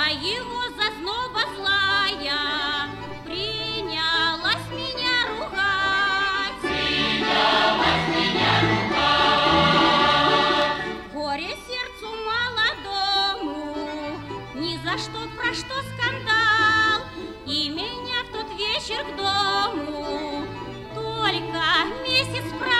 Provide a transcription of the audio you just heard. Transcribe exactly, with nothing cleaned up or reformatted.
его зазноба злая принялась меня ругать. Принялась меня ругать. Горе сердцу молодому, ни за что, про что скандал, и меня в тот вечер к дому только месяц праздновал.